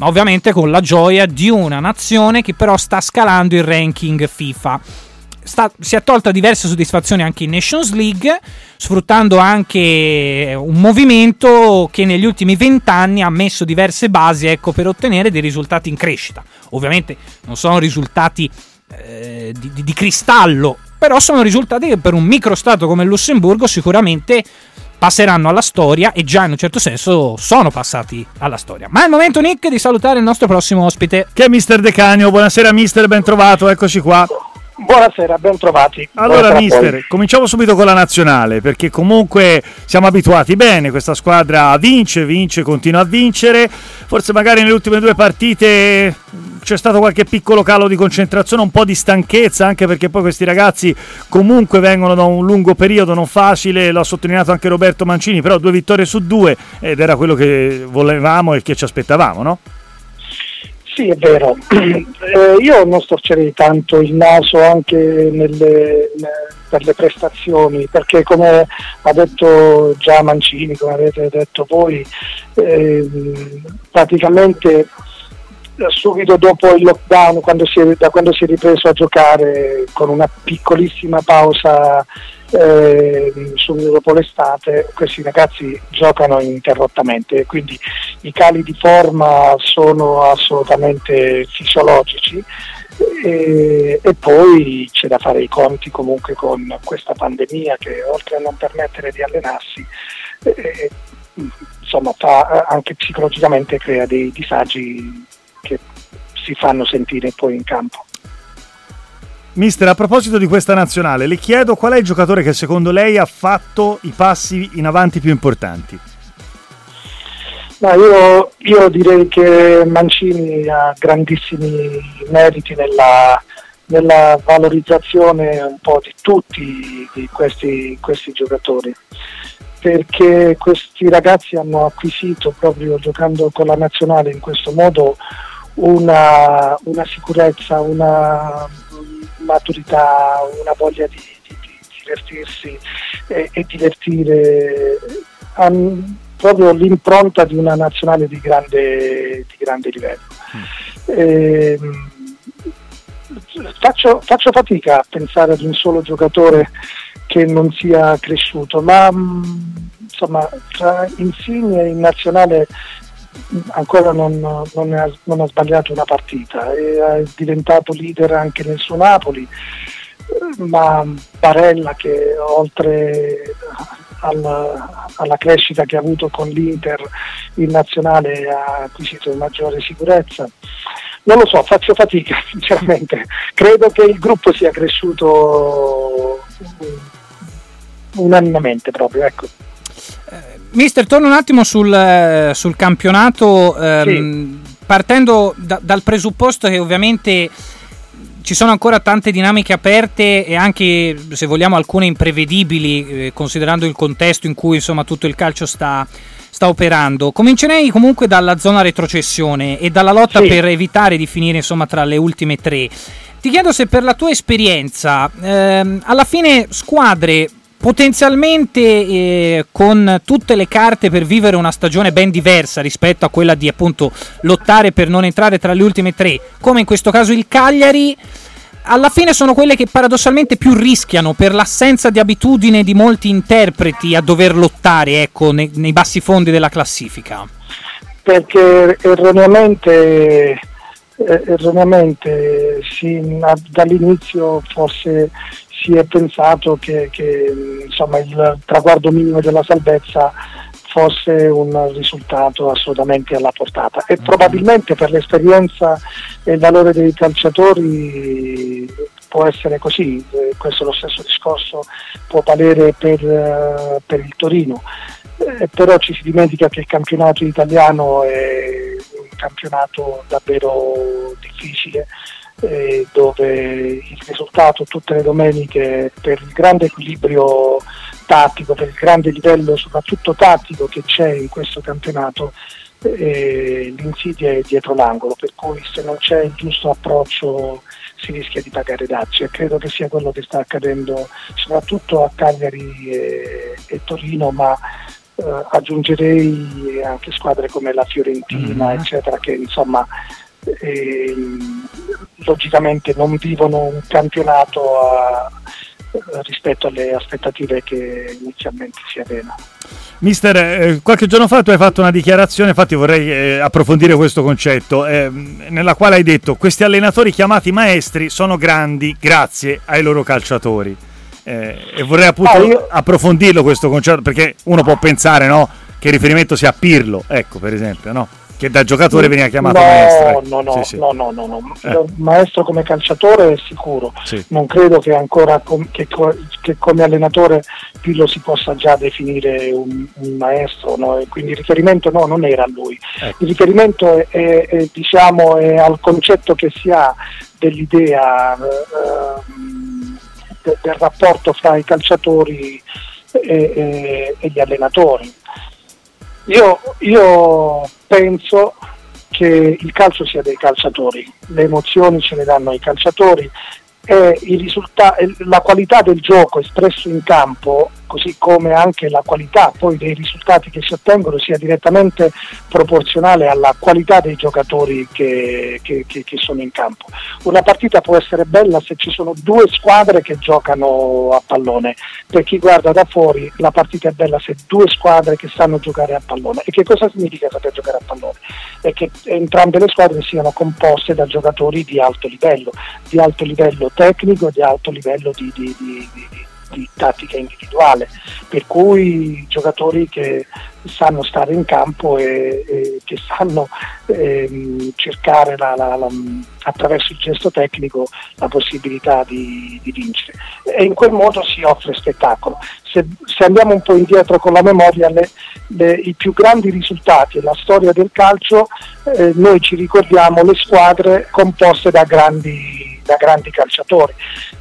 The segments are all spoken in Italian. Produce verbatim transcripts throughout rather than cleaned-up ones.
ma ovviamente con la gioia di una nazione che però sta scalando il ranking FIFA. Sta, si è tolta diverse soddisfazioni anche in Nations League, sfruttando anche un movimento che negli ultimi vent'anni ha messo diverse basi, ecco, per ottenere dei risultati in crescita. Ovviamente non sono risultati eh, di, di, di cristallo, però sono risultati che per un microstato come il Lussemburgo sicuramente passeranno alla storia, e già in un certo senso sono passati alla storia. Ma è il momento, Nick, di salutare il nostro prossimo ospite, che è mister De Canio. Buonasera mister, ben trovato, eccoci qua. Buonasera, ben trovati. Allora Buonasera mister, cominciamo subito con la nazionale, perché comunque siamo abituati bene, questa squadra vince, vince, continua a vincere. Forse magari nelle ultime due partite c'è stato qualche piccolo calo di concentrazione, un po' di stanchezza, anche perché poi questi ragazzi comunque vengono da un lungo periodo non facile, l'ha sottolineato anche Roberto Mancini, però due vittorie su due ed era quello che volevamo e che ci aspettavamo, no? Sì, è vero. Eh, io non storcerei tanto il naso anche nelle, per le prestazioni, perché come ha detto già Mancini, come avete detto voi, eh, praticamente subito dopo il lockdown, quando si è, da quando si è ripreso a giocare con una piccolissima pausa eh, subito dopo l'estate, questi ragazzi giocano ininterrottamente, quindi i cali di forma sono assolutamente fisiologici e, e poi c'è da fare i conti comunque con questa pandemia che, oltre a non permettere di allenarsi, eh, insomma fa, anche psicologicamente crea dei disagi che si fanno sentire poi in campo. Mister, a proposito di questa nazionale, le chiedo qual è il giocatore che secondo lei ha fatto i passi in avanti più importanti? No, io, io direi che Mancini ha grandissimi meriti nella, nella valorizzazione un po' di tutti di questi, questi giocatori, perché questi ragazzi hanno acquisito, proprio giocando con la nazionale in questo modo, una, una sicurezza, una maturità, una voglia di, di, di divertirsi e, e divertire, hanno proprio l'impronta di una nazionale di grande, di grande livello. Mm. E, faccio, faccio fatica a pensare ad un solo giocatore che non sia cresciuto, ma insomma tra Insigne e in nazionale ancora non, non, ha, non ha sbagliato una partita, è diventato leader anche nel suo Napoli, ma Barella, che oltre alla, alla crescita che ha avuto con l'Inter in nazionale ha acquisito maggiore sicurezza. Non lo so, faccio fatica sinceramente, credo che il gruppo sia cresciuto unanimemente proprio, ecco. Mister, torno un attimo sul, sul campionato, ehm, sì. partendo da, dal presupposto che ovviamente ci sono ancora tante dinamiche aperte e anche, se vogliamo, alcune imprevedibili, eh, considerando il contesto in cui insomma tutto il calcio sta, sta operando. Comincerei comunque dalla zona retrocessione e dalla lotta sì. per evitare di finire insomma tra le ultime tre. Ti chiedo se per la tua esperienza, ehm, alla fine squadre potenzialmente eh, con tutte le carte per vivere una stagione ben diversa rispetto a quella di appunto lottare per non entrare tra le ultime tre, come in questo caso il Cagliari, alla fine sono quelle che paradossalmente più rischiano per l'assenza di abitudine di molti interpreti a dover lottare, ecco, nei, nei bassi fondi della classifica. Perché erroneamente eh, erroneamente sì, dall'inizio forse si è pensato che, che insomma il traguardo minimo della salvezza fosse un risultato assolutamente alla portata, e probabilmente per l'esperienza e il valore dei calciatori può essere così. Questo è lo stesso discorso può valere per, per il Torino, eh, però ci si dimentica che il campionato italiano è un campionato davvero difficile, Eh, dove il risultato tutte le domeniche, per il grande equilibrio tattico, per il grande livello soprattutto tattico che c'è in questo campionato, eh, l'insidia è dietro l'angolo, per cui se non c'è il giusto approccio si rischia di pagare dazio, e credo che sia quello che sta accadendo soprattutto a Cagliari e, e Torino, ma Uh, aggiungerei anche squadre come la Fiorentina, mm-hmm. eccetera, che insomma eh, logicamente non vivono un campionato a, rispetto alle aspettative che inizialmente si avevano. Mister, eh, qualche giorno fa tu hai fatto una dichiarazione, infatti vorrei eh, approfondire questo concetto, eh, nella quale hai detto: questi allenatori chiamati maestri sono grandi grazie ai loro calciatori. Eh, e vorrei appunto ah, io... approfondirlo questo concetto, perché uno può pensare, no, che il riferimento sia Pirlo, ecco, per esempio, no? Che da giocatore veniva chiamato no, maestro. No, no, sì, sì. no, no, no, no. Eh. Maestro come calciatore è sicuro. Sì. Non credo che ancora com- che, co- che come allenatore Pirlo si possa già definire un, un maestro, no? E quindi il riferimento no, non era a lui. Ecco. Il riferimento è, è, è, diciamo, è al concetto che si ha dell'idea eh, del rapporto fra i calciatori e, e, e gli allenatori. Io, io penso che il calcio sia dei calciatori, le emozioni ce le danno i calciatori e i risultati, la qualità del gioco espresso in campo, così come anche la qualità poi dei risultati che si ottengono, sia direttamente proporzionale alla qualità dei giocatori che, che, che, che sono in campo. Una partita può essere bella se ci sono due squadre che giocano a pallone. Per chi guarda da fuori la partita è bella se due squadre che sanno giocare a pallone. E che cosa significa saper giocare a pallone? È che entrambe le squadre siano composte da giocatori di alto livello, di alto livello tecnico, di alto livello di, di, di, di, di tattica individuale, per cui giocatori che sanno stare in campo e, e che sanno ehm, cercare la, la, la, attraverso il gesto tecnico la possibilità di, di vincere, e in quel modo si offre spettacolo. Se, se andiamo un po' indietro con la memoria, le, le, i più grandi risultati della storia del calcio, eh, noi ci ricordiamo le squadre composte da grandi, da grandi calciatori.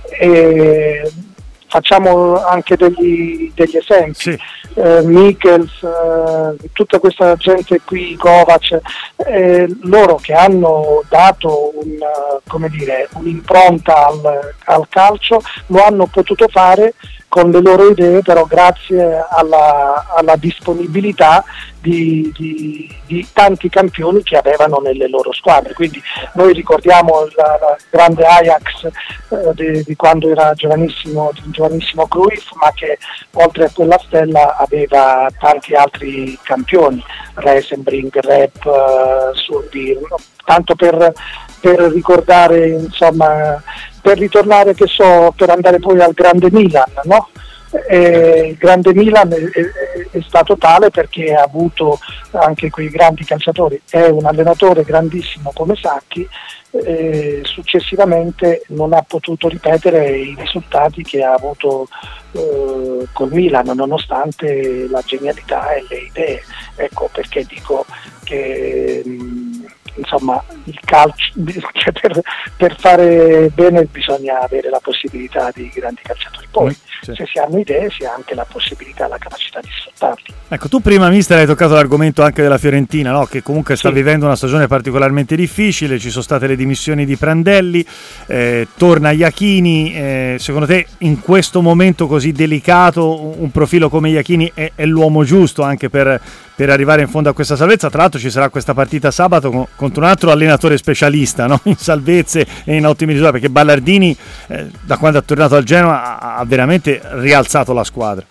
E, facciamo anche degli, degli esempi, sì. eh, Michels, eh, tutta questa gente qui, Kovac, eh, loro che hanno dato un, come dire, un'impronta al, al calcio, lo hanno potuto fare con le loro idee, però grazie alla, alla disponibilità di, di, di tanti campioni che avevano nelle loro squadre. Quindi noi ricordiamo la, la grande Ajax eh, di, di quando era giovanissimo, di un giovanissimo Cruyff, ma che oltre a quella stella aveva tanti altri campioni, Reisenbrink, Rep, uh, Surbi, tanto per, per ricordare, insomma, per ritornare, che so, per andare poi al grande Milan, no? E il grande Milan è, è, è stato tale perché ha avuto anche quei grandi calciatori, è un allenatore grandissimo come Sacchi, eh, successivamente non ha potuto ripetere i risultati che ha avuto eh, col Milan, nonostante la genialità e le idee. Ecco perché dico che mh, insomma il calcio, cioè per, per fare bene bisogna avere la possibilità di grandi calciatori, poi sì. Se si hanno idee si ha anche la possibilità, la capacità di sfruttarli. Ecco, tu prima, mister, hai toccato l'argomento anche della Fiorentina, no? Che comunque sta sì. vivendo una stagione particolarmente difficile, ci sono state le dimissioni di Prandelli, eh, torna Iachini, eh, secondo te in questo momento così delicato un profilo come Iachini è, è l'uomo giusto anche per, per arrivare in fondo a questa salvezza? Tra l'altro ci sarà questa partita sabato con, contro un altro allenatore specialista, no? In salvezze e in ottimi risultati, perché Ballardini eh, da quando è tornato al Genoa ha, ha veramente rialzato la squadra.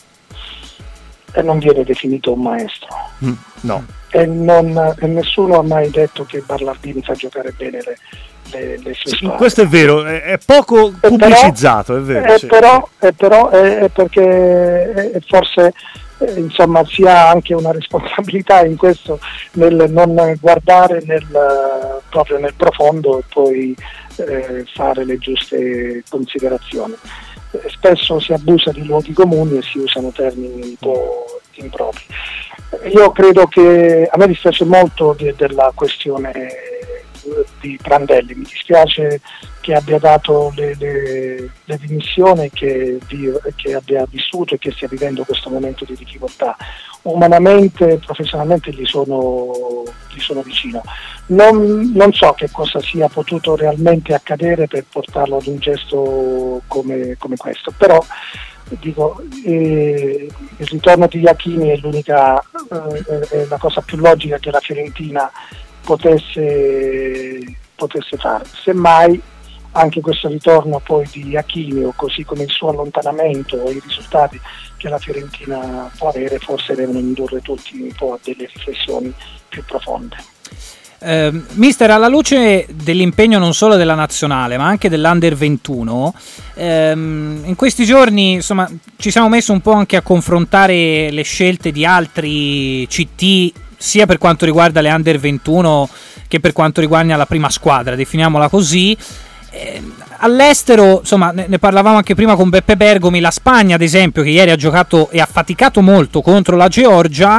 E non viene definito un maestro. Mm, no. E, non, e nessuno ha mai detto che Ballardini fa giocare bene le, le, le sue squadre. Questo è vero, è, è poco e pubblicizzato, però, è vero. È sì. però, è, però è, è perché è, forse eh, insomma si ha anche una responsabilità in questo, nel non guardare nel, proprio nel profondo e poi eh, fare le giuste considerazioni. Spesso si abusa di luoghi comuni e si usano termini un po' impropri. Io credo che a me dispiace molto de- della questione di Prandelli, mi dispiace che abbia dato le, le, le dimissioni, che, vi, che abbia vissuto e che stia vivendo questo momento di difficoltà. Umanamente, professionalmente gli sono, gli sono vicino. Non, non so che cosa sia potuto realmente accadere per portarlo ad un gesto come, come questo, però dico, eh, il ritorno di Iachini è l'unica, eh, è la cosa più logica che la Fiorentina potesse, potesse fare. Semmai anche questo ritorno poi di Iachini, o così come il suo allontanamento o i risultati che la Fiorentina può avere, forse devono indurre tutti un po' a delle riflessioni più profonde. Uh, mister, alla luce dell'impegno non solo della nazionale ma anche dell'Under ventuno, um, in questi giorni insomma ci siamo messi un po' anche a confrontare le scelte di altri C T, sia per quanto riguarda le Under ventuno che per quanto riguarda la prima squadra, definiamola così. Eh, all'estero, insomma, ne, ne parlavamo anche prima con Beppe Bergomi, la Spagna ad esempio, che ieri ha giocato e ha faticato molto contro la Georgia,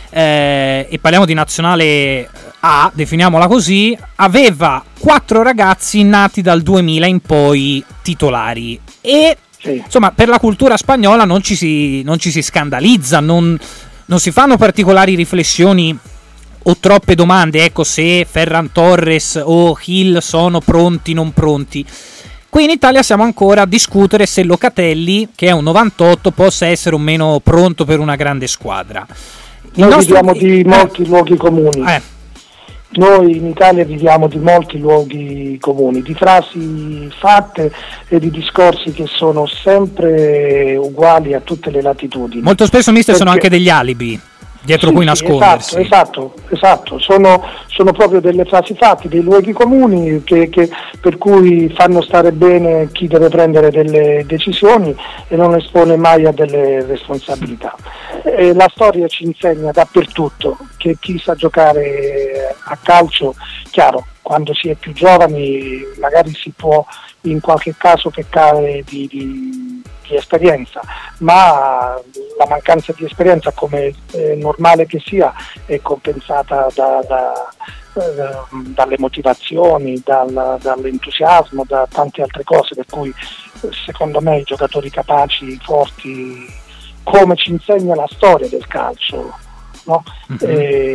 eh, e parliamo di nazionale A, definiamola così, aveva quattro ragazzi nati dal duemila in poi titolari e sì. Insomma, per la cultura spagnola non ci si, non ci si scandalizza, non, non si fanno particolari riflessioni o troppe domande, ecco, se Ferran Torres o Hill sono pronti, non pronti. Qui in Italia siamo ancora a discutere se Locatelli, che è un novantotto, possa essere o meno pronto per una grande squadra. Il Noi nostro... viviamo di molti eh. luoghi comuni. Eh. Noi in Italia viviamo di molti luoghi comuni, di frasi fatte e di discorsi che sono sempre uguali a tutte le latitudini. Molto spesso, mister, Perché... sono anche degli alibi dietro sì, cui nascondersi. Esatto, esatto, esatto. Sono, sono proprio delle frasi fatte, dei luoghi comuni che, che, per cui fanno stare bene chi deve prendere delle decisioni e non espone mai a delle responsabilità. E la storia ci insegna dappertutto che chi sa giocare a calcio, chiaro, quando si è più giovani magari si può in qualche caso peccare di, di, di esperienza, ma la mancanza di esperienza, come è normale che sia, è compensata da, da, da, dalle motivazioni, dal, dall'entusiasmo, da tante altre cose, per cui secondo me i giocatori capaci, forti, come ci insegna la storia del calcio, no? Mm-hmm.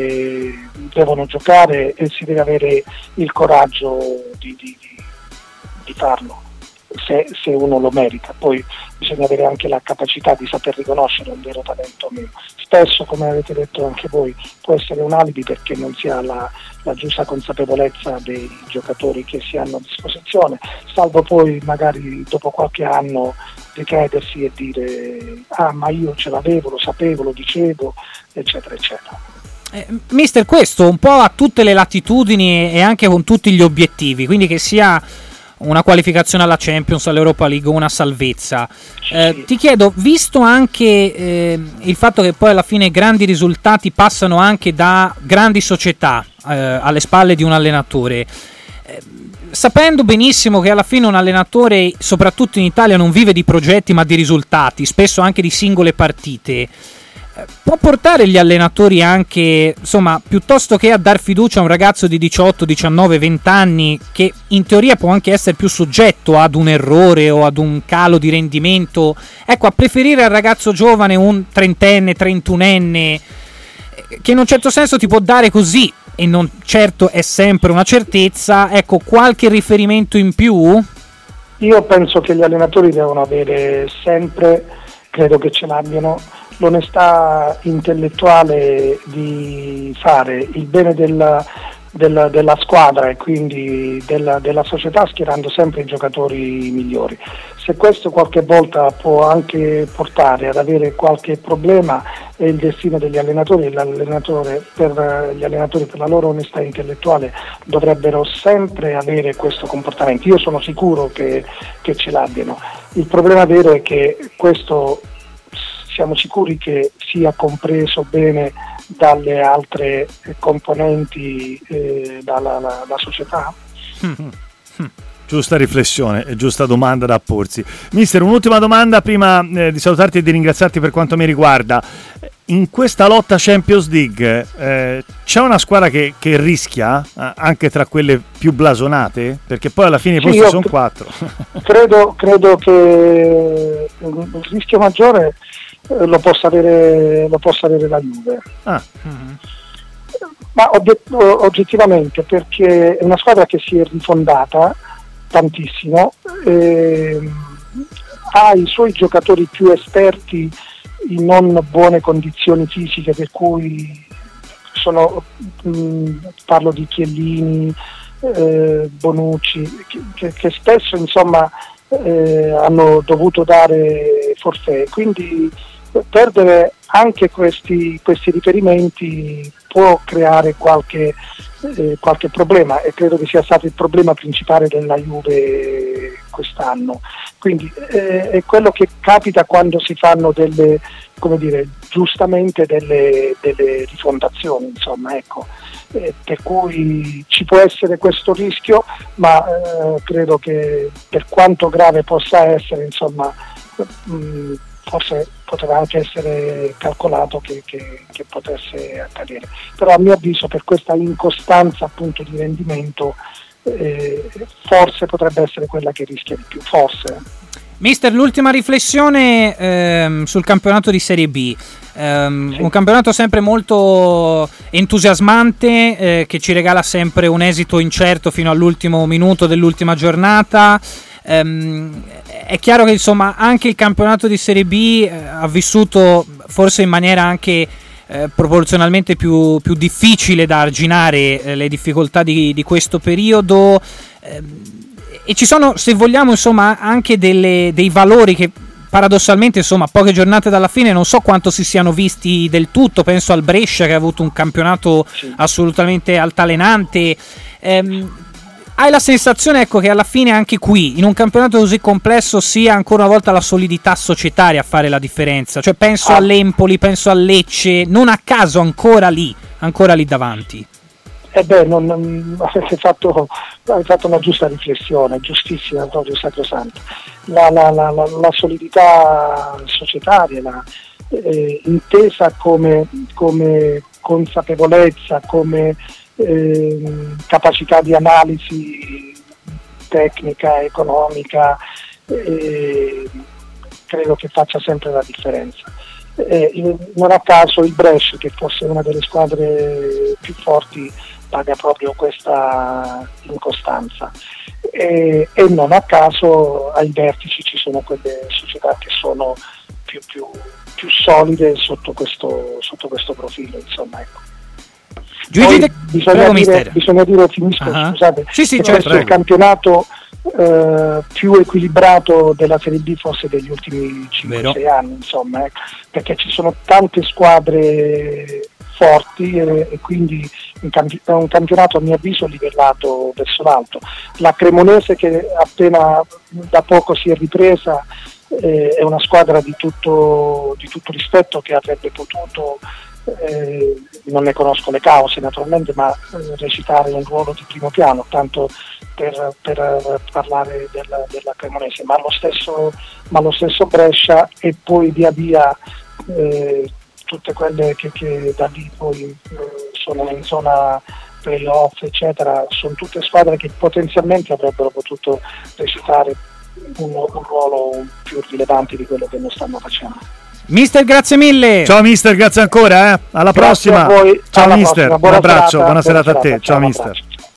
E devono giocare e si deve avere il coraggio di, di, di, di farlo, se, se uno lo merita. Poi bisogna avere anche la capacità di saper riconoscere un vero talento o meno. Spesso, come avete detto anche voi, può essere un alibi perché non si ha la, la giusta consapevolezza dei giocatori che si hanno a disposizione, salvo poi magari dopo qualche anno ricredersi e dire ah ma io ce l'avevo, lo sapevo, lo dicevo, eccetera eccetera. Eh, mister, questo un po' a tutte le latitudini e anche con tutti gli obiettivi, quindi che sia una qualificazione alla Champions, all'Europa League, una salvezza. Eh, sì. Ti chiedo, visto anche eh, il fatto che poi alla fine grandi risultati passano anche da grandi società eh, alle spalle di un allenatore, eh, sapendo benissimo che alla fine un allenatore, soprattutto in Italia, non vive di progetti ma di risultati, spesso anche di singole partite, può portare gli allenatori anche, insomma, piuttosto che a dar fiducia a un ragazzo di diciotto, diciannove, venti anni che in teoria può anche essere più soggetto ad un errore o ad un calo di rendimento, ecco, a preferire al ragazzo giovane un trentenne, trentunenne che in un certo senso ti può dare così e non certo è sempre una certezza, ecco, qualche riferimento in più? Io penso che gli allenatori devono avere sempre, credo che ce l'abbiano, l'onestà intellettuale di fare il bene della, della, della squadra e quindi della, della società, schierando sempre i giocatori migliori. Se questo qualche volta può anche portare ad avere qualche problema, è il destino degli allenatori. L'allenatore, per gli allenatori, per la loro onestà intellettuale, dovrebbero sempre avere questo comportamento. Io sono sicuro che, che ce l'abbiano. Il problema vero è che questo siamo sicuri che sia compreso bene dalle altre componenti eh, dalla la, la società? Mm-hmm. Mm. Giusta riflessione e giusta domanda da porsi. Mister, un'ultima domanda prima eh, di salutarti e di ringraziarti per quanto mi riguarda. In questa lotta Champions League eh, c'è una squadra che, che rischia, eh, anche tra quelle più blasonate? Perché poi alla fine i posti sì, sono quattro. Credo, credo che il rischio maggiore lo possa avere, lo possa avere la Juve. Ah. Mm-hmm. Ma obiet- oggettivamente, perché è una squadra che si è rifondata tantissimo, eh, ha i suoi giocatori più esperti in non buone condizioni fisiche, per cui sono, mh, parlo di Chiellini, eh, Bonucci, che, che spesso insomma eh, hanno dovuto dare forfait, quindi perdere anche questi, questi riferimenti può creare qualche, eh, qualche problema, e credo che sia stato il problema principale della Juve quest'anno. Quindi eh, è quello che capita quando si fanno delle, come dire, giustamente delle, delle rifondazioni, insomma, ecco. Eh, per cui ci può essere questo rischio, ma eh, credo che per quanto grave possa essere, insomma, mh, forse poteva anche essere calcolato che, che, che potesse accadere. Però a mio avviso, per questa incostanza appunto di rendimento, eh, forse potrebbe essere quella che rischia di più, forse. Mister, l'ultima riflessione ehm, sul campionato di Serie B. Um, sì. Un campionato sempre molto entusiasmante, eh, che ci regala sempre un esito incerto fino all'ultimo minuto dell'ultima giornata. Um, è chiaro che insomma anche il campionato di Serie B eh, ha vissuto forse in maniera anche eh, proporzionalmente più, più difficile da arginare eh, le difficoltà di, di questo periodo, eh, e ci sono, se vogliamo, insomma anche delle, dei valori che paradossalmente, insomma, poche giornate dalla fine non so quanto si siano visti del tutto. Penso al Brescia, che ha avuto un campionato sì. assolutamente altalenante. Ehm, hai la sensazione, ecco, che alla fine anche qui, in un campionato così complesso, sia ancora una volta la solidità societaria a fare la differenza? Cioè penso ah. all'Empoli, penso al Lecce, non a caso ancora lì, ancora lì davanti. Eh beh, non, non, hai, fatto, hai fatto una giusta riflessione, giustissima, proprio sacrosanta. La, la, la, la, la solidità societaria, la, eh, intesa come, come consapevolezza, come eh, capacità di analisi tecnica, economica, eh, credo che faccia sempre la differenza. Eh, non a caso il Brescia, che fosse una delle squadre più forti, paga proprio questa incostanza, e, e non a caso ai vertici ci sono quelle società che sono più, più, più solide sotto questo, sotto questo profilo, insomma, ecco. Poi de... bisogna, Prego, dire, bisogna dire, finisco, uh-huh. scusate, sì, sì, che certo, questo è il campionato eh, più equilibrato della Serie B forse degli ultimi cinque sei anni, insomma, ecco, perché ci sono tante squadre forti e, e quindi un, campi- un campionato a mio avviso livellato verso l'alto. La Cremonese, che appena da poco si è ripresa, eh, è una squadra di tutto, di tutto rispetto, che avrebbe potuto, eh, non ne conosco le cause naturalmente, ma eh, recitare un ruolo di primo piano, tanto per, per parlare della, della Cremonese, ma lo stesso, ma lo stesso Brescia, e poi via via eh, tutte quelle che, che da lì poi eh, sono in zona playoff, eccetera, sono tutte squadre che potenzialmente avrebbero potuto recitare un, un ruolo più rilevante di quello che non stanno facendo. Mister, grazie mille. Ciao mister, grazie ancora, eh. Alla grazie prossima. A voi. Ciao alla mister, prossima. un abbraccio, serata, buona serata a te. Ciao, ciao mister.